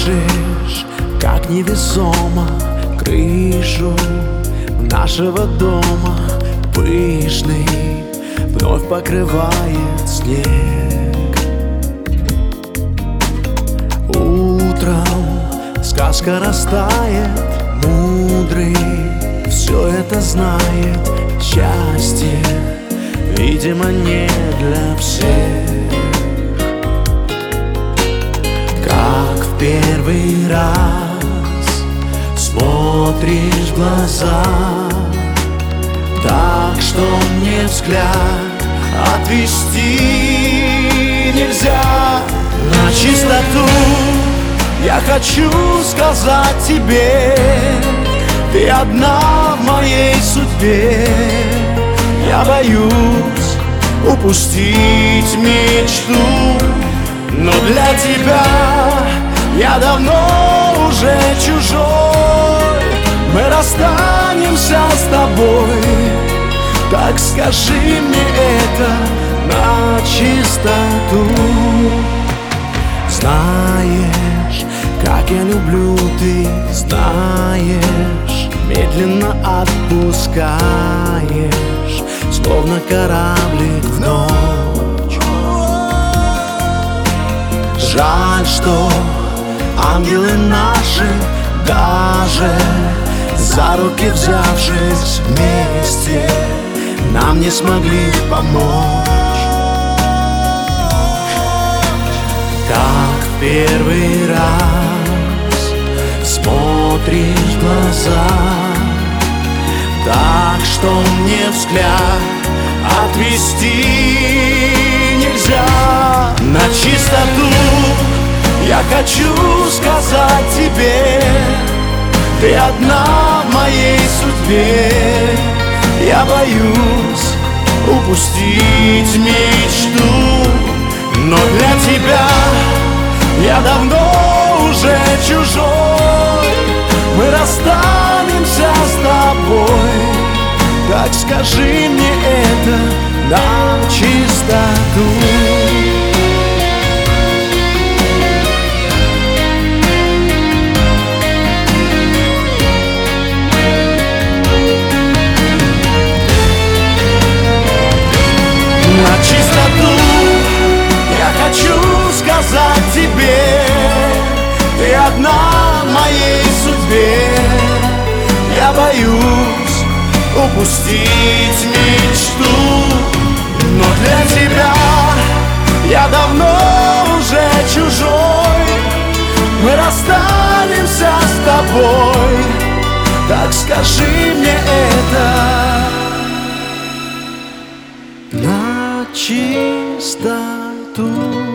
Держишь, как невесомо, крышу нашего дома. Пышный вновь покрывает снег. Утром сказка растает, мудрый все это знает. Счастье, видимо, не для всех. Как в первый раз смотришь в глаза, так что мне взгляд отвести нельзя. На чистоту я хочу сказать тебе: ты одна в моей судьбе. Я боюсь упустить мечту, но для тебя я давно уже чужой. Мы расстанемся с тобой, так скажи мне это на чистоту. Знаешь, как я люблю, ты знаешь, медленно отпускаешь, словно кораблик в ночь. Жаль, что ангелы наши, даже за руки взявшись вместе, нам не смогли помочь. Так в первый раз смотришь в глаза, так что мне взгляд отвести нельзя. На чистоту я хочу сказать тебе: ты одна в моей судьбе. Я боюсь упустить мечту, но для тебя я давно уже чужой. Мы расстанемся с тобой, так скажи мне это на чистоту. На чистоту я хочу сказать тебе: ты одна в моей судьбе. Я боюсь упустить мечту, но для тебя я давно уже чужой. Мы расстанемся с тобой, так скажи мне это на чистоту.